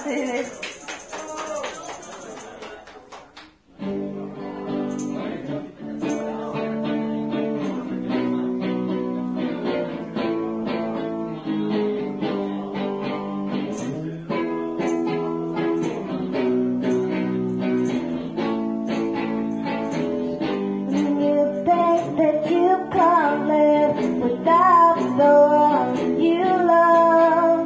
do this. That you can't live without the one you love.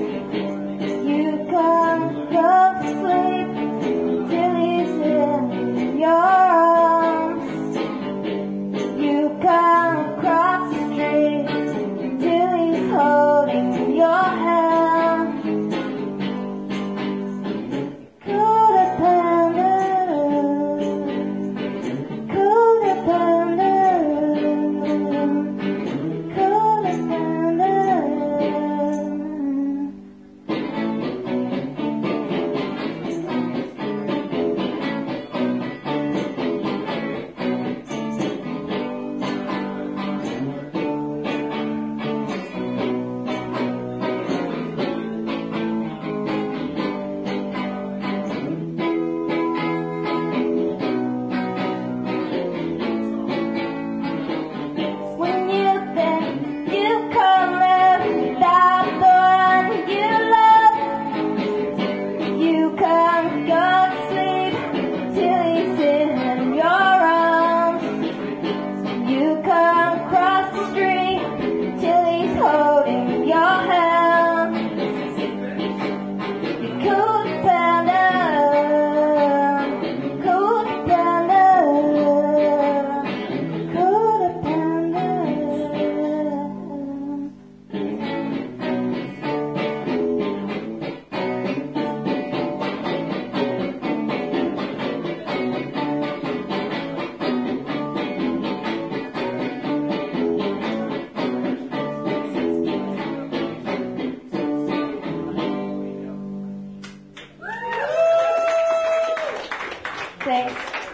You can't go to sleep till he's in your arms. You can't cross the street till he's holding your hand. Thanks.